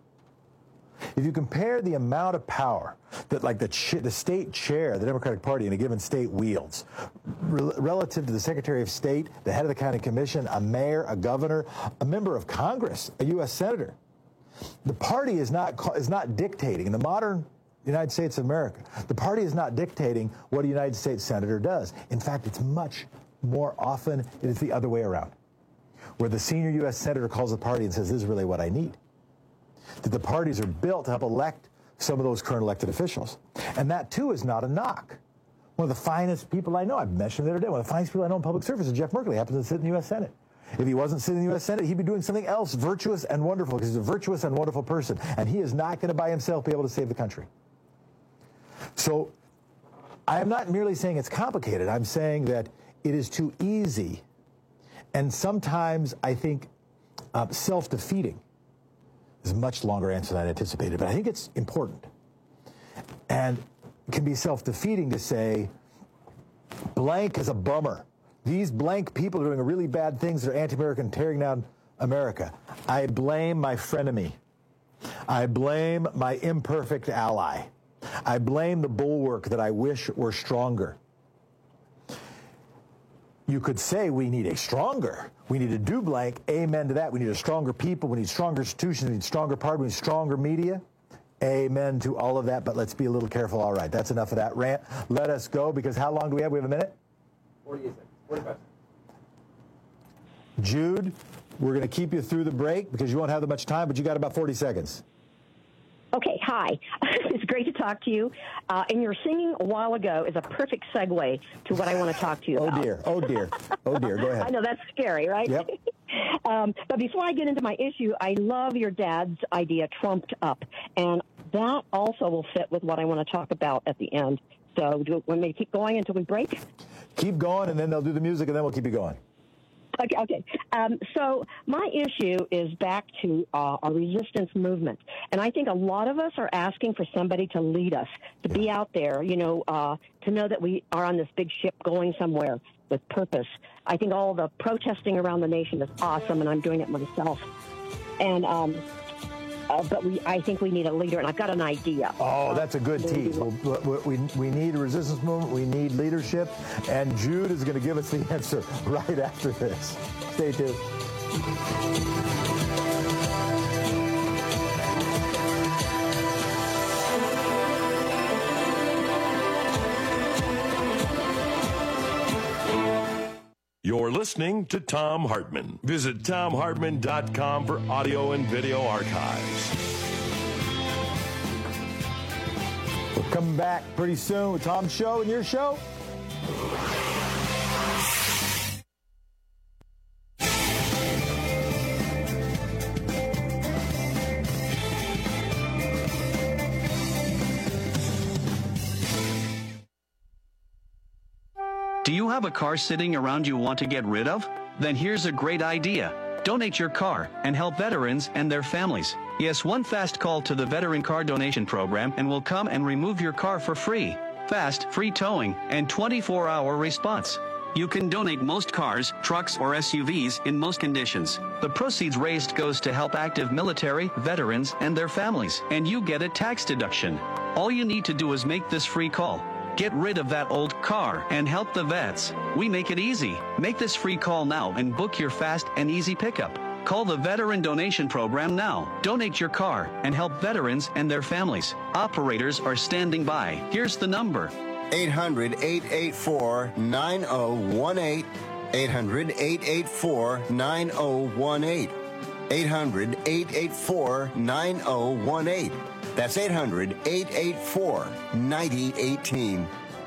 If you compare the amount of power that, like, the state chair, the Democratic Party in a given state wields, relative to the Secretary of State, the head of the county commission, a mayor, a governor, a member of Congress, a U.S. senator, the party is not dictating. In the modern United States of America, the party is not dictating what a United States senator does. In fact, it's much more often it is the other way around, where the senior U.S. senator calls the party and says, this is really what I need. That the parties are built to help elect some of those current elected officials. And that, too, is not a knock. One of the finest people I know, I mentioned the other day, one of the finest people I know in public service is Jeff Merkley, happens to sit in the U.S. Senate. If he wasn't sitting in the U.S. Senate, he'd be doing something else virtuous and wonderful, because he's a virtuous and wonderful person. And he is not going to by himself be able to save the country. So I am not merely saying it's complicated. I'm saying that it is too easy and sometimes, I think, self-defeating. Is a much longer answer than I anticipated, but I think it's important. And it can be self-defeating to say, blank is a bummer. These blank people are doing really bad things that are anti-American, tearing down America. I blame my frenemy. I blame my imperfect ally. I blame the bulwark that I wish were stronger. You could say we need a stronger. We need to do blank. Amen to that. We need a stronger people. We need stronger institutions. We need stronger party. We need stronger media. Amen to all of that. But let's be a little careful. All right, that's enough of that rant. Let us go, because how long do we have? We have a minute? 48 seconds. 45. Jude, we're going to keep you through the break because you won't have that much time, but you got about 40 seconds. Okay, hi. It's great to talk to you. And your singing a while ago is a perfect segue to what I want to talk to you about. Oh, dear. Oh, dear. Oh, dear. Go ahead. I know, that's scary, right? Yep. But before I get into my issue, I love your dad's idea, trumped up. And that also will fit with what I want to talk about at the end. So do you want me to keep going until we break? Keep going, and then they'll do the music, and then we'll keep you going. Okay. So my issue is back to our resistance movement. And I think a lot of us are asking for somebody to lead us, to be out there, to know that we are on this big ship going somewhere with purpose. I think all the protesting around the nation is awesome, and I'm doing it myself. And but I think we need a leader, and I've got an idea. Oh, that's a good tease. We need a resistance movement. We need leadership. And Jude is going to give us the answer right after this. Stay tuned. listening to Thom Hartmann. Visit ThomHartmann.com for audio and video archives. We'll come back pretty soon with Tom's show and your show. Do you have a car sitting around you want to get rid of? Then here's a great idea. Donate your car and help veterans and their families. Yes, one fast call to the Veteran Car Donation Program and we'll come and remove your car for free. Fast, free towing, and 24-hour response. You can donate most cars, trucks, or SUVs in most conditions. The proceeds raised goes to help active military, veterans, and their families, and you get a tax deduction. All you need to do is make this free call. Get rid of that old car and help the vets. We make it easy. Make this free call now and book your fast and easy pickup. Call the Veteran Donation Program now. Donate your car and help veterans and their families. Operators are standing by. Here's the number. 800-884-9018. 800-884-9018. 800-884-9018. That's 800-884-9018.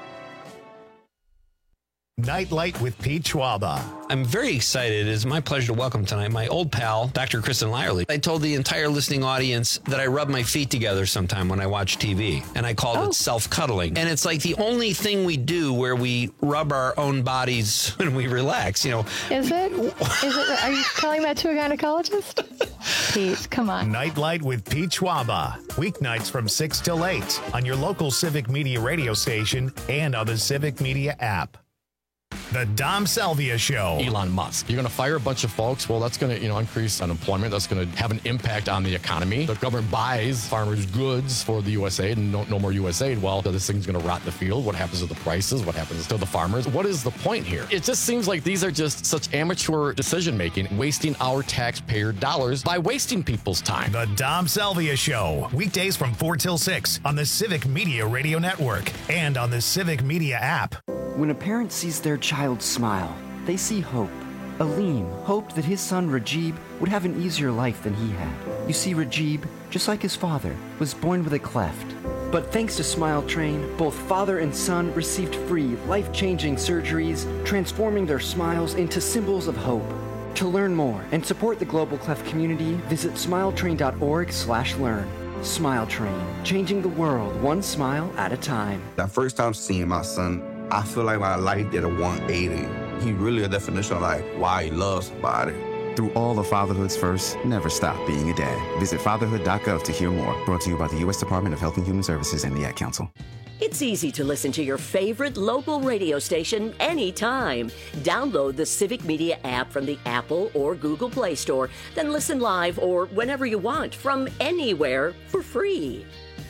Nightlight with Pete Schwaba. I'm very excited. It is my pleasure to welcome tonight my old pal, Dr. Kristen Lyerly. I told the entire listening audience that I rub my feet together sometime when I watch TV, and I called it self-cuddling. And it's like the only thing we do where we rub our own bodies when we relax, you know. Is it? Are you telling that to a gynecologist? Pete, come on. Nightlight with Pete Schwaba. Weeknights from 6 till 8 on your local Civic Media radio station and on the Civic Media app. The Dom Salvia Show. Elon Musk. You're going to fire a bunch of folks. Well, that's going to, increase unemployment. That's going to have an impact on the economy. The government buys farmers' goods for the USAID and no more USAID. Well, this thing's going to rot in the field. What happens to the prices? What happens to the farmers? What is the point here? It just seems like these are just such amateur decision-making, wasting our taxpayer dollars by wasting people's time. The Dom Salvia Show. Weekdays from 4 till 6 on the Civic Media Radio Network and on the Civic Media app. When a parent sees their child smile, they see hope. Aleem hoped that his son Rajib would have an easier life than he had. You see, Rajib, just like his father, was born with a cleft. But thanks to Smile Train, both father and son received free, life-changing surgeries, transforming their smiles into symbols of hope. To learn more and support the Global Cleft community, visit smiletrain.org/learn. Smile Train, changing the world one smile at a time. That first time seeing my son, I feel like my life did a 180. He really a definition of like why he loves somebody. Through all the fatherhood's first, never stop being a dad. Visit fatherhood.gov to hear more. Brought to you by the U.S. Department of Health and Human Services and the Ad Council. It's easy to listen to your favorite local radio station anytime. Download the Civic Media app from the Apple or Google Play Store, then listen live or whenever you want from anywhere for free.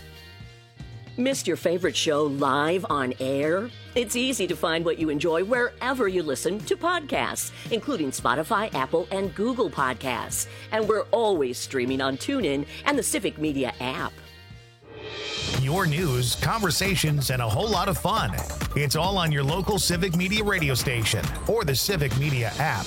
Missed your favorite show live on air? It's easy to find what you enjoy wherever you listen to podcasts, including Spotify, Apple, and Google Podcasts. And we're always streaming on TuneIn and the Civic Media app. Your news, conversations, and a whole lot of fun. It's all on your local Civic Media radio station or the Civic Media app.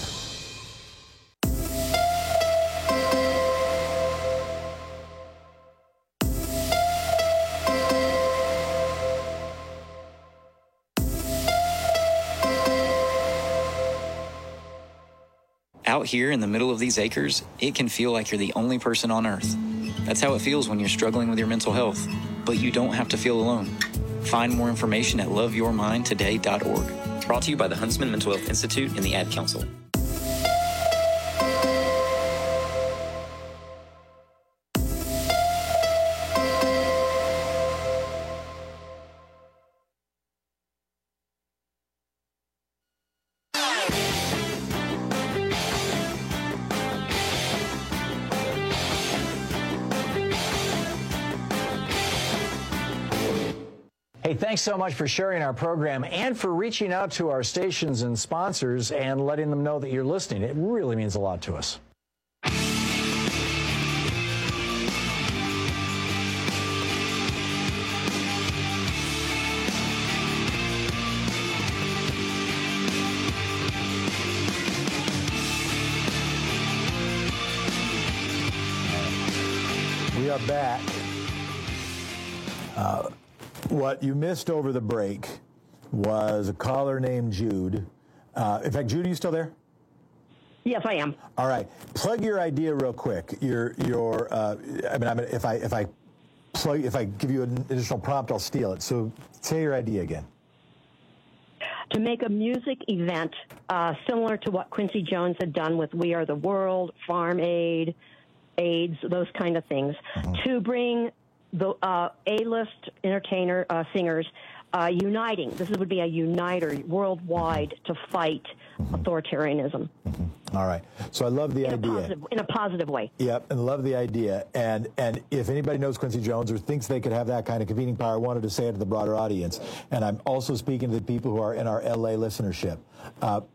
Out here in the middle of these acres, it can feel like you're the only person on Earth. That's how it feels when you're struggling with your mental health. But you don't have to feel alone. Find more information at loveyourmindtoday.org. Brought to you by the Huntsman Mental Health Institute and the Ad Council. Hey, thanks so much for sharing our program and for reaching out to our stations and sponsors and letting them know that you're listening. It really means a lot to us. We are back. What you missed over the break was a caller named Jude. In fact, Jude, are you still there? Yes, I am. All right. Plug your idea real quick. If I give you an additional prompt, I'll steal it. So say your idea again. To make a music event similar to what Quincy Jones had done with We Are the World, Farm Aid, AIDS, those kind of things, to bring the A-list entertainer singers uniting. This would be a uniter worldwide to fight authoritarianism. All right. So I love the idea. In a positive way. Yep, and love the idea. And if anybody knows Quincy Jones or thinks they could have that kind of convening power, I wanted to say it to the broader audience. And I'm also speaking to the people who are in our LA listenership. But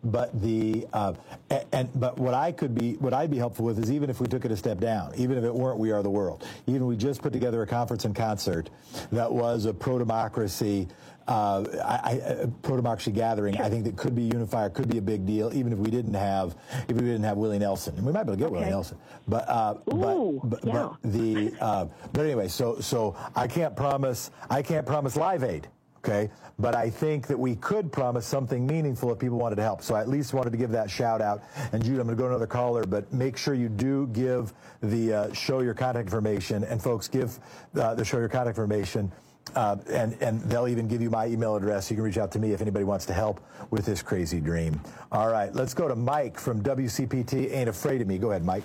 what I'd be helpful with is even if we took it a step down, even if it weren't We Are the World, even if we just put together a conference and concert that was a pro-democracy gathering, I think that could be unifier, could be a big deal, even if we didn't have Willie Nelson. And we might be able to get Willie Nelson. But anyway, so I can't promise Live Aid. Okay, but I think that we could promise something meaningful if people wanted to help. So I at least wanted to give that shout out. And Jude, I'm going to go to another caller, but make sure you do give the show your contact information. And folks, give the show your contact information. And they'll even give you my email address. You can reach out to me if anybody wants to help with this crazy dream. All right, let's go to Mike from WCPT. Ain't Afraid of Me. Go ahead, Mike.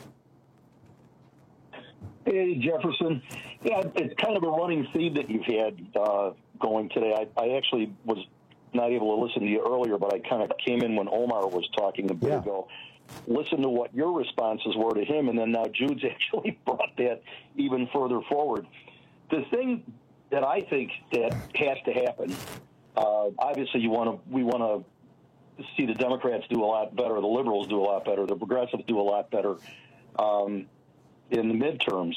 Hey, Jefferson. Yeah, it's kind of a running theme that you've had going today. I actually was not able to listen to you earlier, but I kind of came in when Omar was talking a bit ago. Listen to what your responses were to him, and then now Jude's actually brought that even further forward. The thing that I think that has to happen, obviously we want to see the Democrats do a lot better, the liberals do a lot better, the progressives do a lot better in the midterms.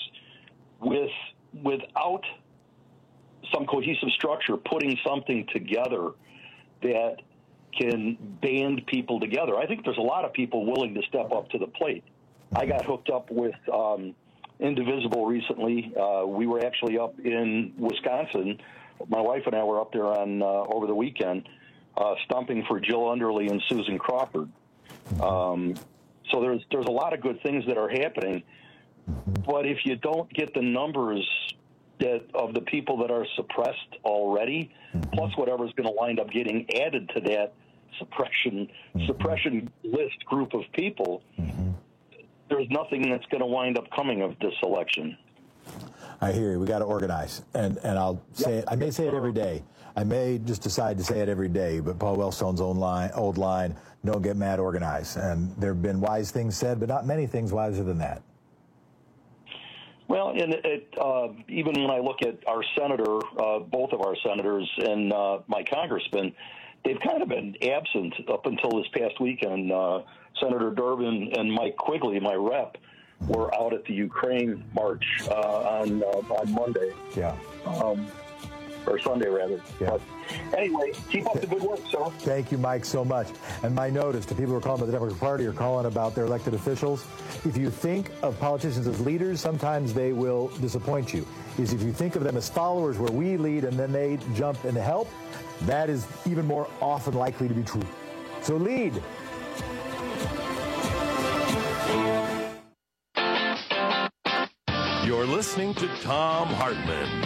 Without some cohesive structure, putting something together that can band people together. I think there's a lot of people willing to step up to the plate. I got hooked up with Indivisible recently. We were actually up in Wisconsin. My wife and I were up there on over the weekend, stumping for Jill Underly and Susan Crawford. So there's a lot of good things that are happening. But if you don't get the numbers of the people that are suppressed already, plus whatever's going to wind up getting added to that suppression list group of people, there's nothing that's going to wind up coming of this election. I hear you. We got to organize, and I'll say it. I may say it every day. I may just decide to say it every day. But Paul Wellstone's old line: "Don't get mad, organize." And there have been wise things said, but not many things wiser than that. Well, and even when I look at our senator, both of our senators and my congressman, they've kind of been absent up until this past weekend. Senator Durbin and Mike Quigley, my rep, were out at the Ukraine march on Monday. Yeah. Or Sunday, rather. Yeah. But anyway, keep up the good work, sir. Thank you, Mike, so much. And my notice to people who are calling about the Democratic Party or calling about their elected officials, if you think of politicians as leaders, sometimes they will disappoint you. If you think of them as followers where we lead and then they jump and help, that is even more often likely to be true. So lead. You're listening to Thom Hartmann.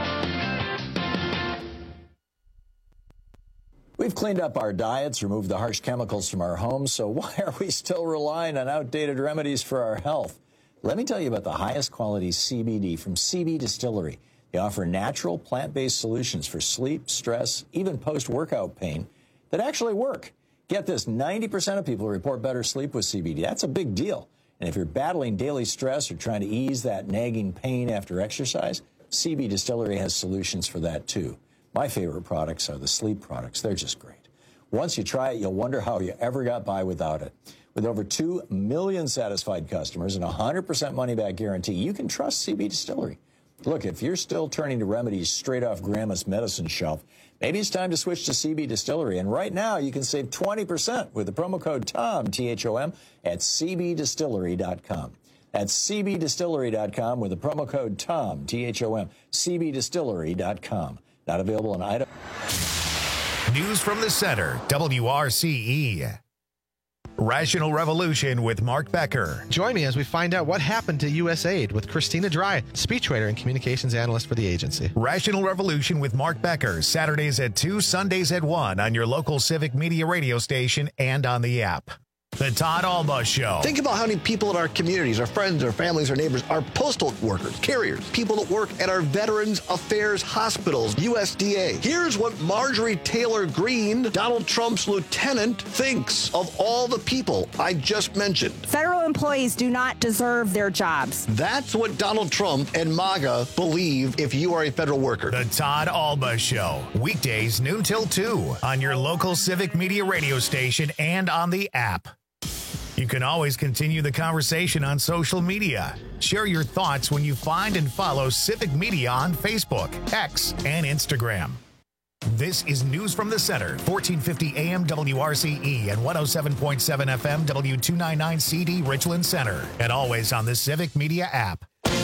We've cleaned up our diets, removed the harsh chemicals from our homes, so why are we still relying on outdated remedies for our health? Let me tell you about the highest quality CBD from CB Distillery. They offer natural, plant-based solutions for sleep, stress, even post-workout pain that actually work. Get this, 90% of people report better sleep with CBD. That's a big deal. And if you're battling daily stress or trying to ease that nagging pain after exercise, CB Distillery has solutions for that too. My favorite products are the sleep products. They're just great. Once you try it, you'll wonder how you ever got by without it. With over 2 million satisfied customers and a 100% money-back guarantee, you can trust CB Distillery. Look, if you're still turning to remedies straight off Grandma's medicine shelf, maybe it's time to switch to CB Distillery. And right now, you can save 20% with the promo code TOM, T-H-O-M, at cbdistillery.com. at cbdistillery.com with the promo code TOM, T-H-O-M, cbdistillery.com. Not available in Idaho. News from the center, WRCE. Rational Revolution with Mark Becker. Join me as we find out what happened to USAID with Christina Dry, speechwriter and communications analyst for the agency. Rational Revolution with Mark Becker, Saturdays at 2, Sundays at 1 on your local Civic Media radio station and on the app. The Todd Alba Show. Think about how many people in our communities, our friends, our families, our neighbors, our postal workers, carriers, people that work at our Veterans Affairs hospitals, USDA. Here's what Marjorie Taylor Greene, Donald Trump's lieutenant, thinks of all the people I just mentioned. Federal employees do not deserve their jobs. That's what Donald Trump and MAGA believe if you are a federal worker. The Todd Alba Show. Weekdays noon till 2 on your local Civic Media radio station and on the app. You can always continue the conversation on social media. Share your thoughts when you find and follow Civic Media on Facebook, X, and Instagram. This is News from the Center, 1450 AM WRCE and 107.7 FM W299CD Richland Center, and always on the Civic Media app.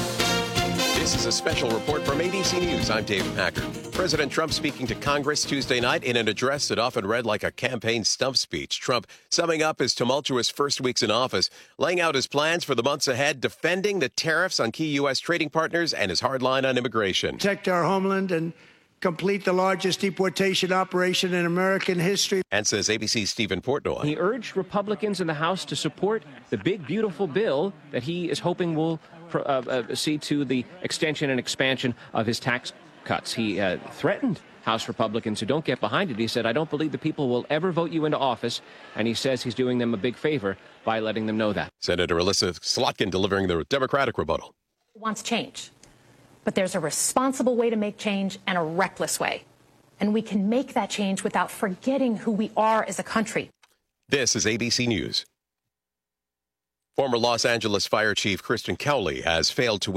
This is a special report from ABC News. I'm David Packard. President Trump speaking to Congress Tuesday night in an address that often read like a campaign stump speech. Trump summing up his tumultuous first weeks in office, laying out his plans for the months ahead, defending the tariffs on key U.S. trading partners and his hard line on immigration. Protect our homeland and complete the largest deportation operation in American history. And says ABC's Stephen Portnoy. He urged Republicans in the House to support the big, beautiful bill that he is hoping will see to the extension and expansion of his tax cuts. He threatened House Republicans who don't get behind it. He said, I don't believe the people will ever vote you into office. And he says he's doing them a big favor by letting them know that. Senator Alyssa Slotkin delivering the Democratic rebuttal. Wants change. But there's a responsible way to make change and a reckless way. And we can make that change without forgetting who we are as a country. This is ABC News. Former Los Angeles Fire Chief Kristen Cowley has failed to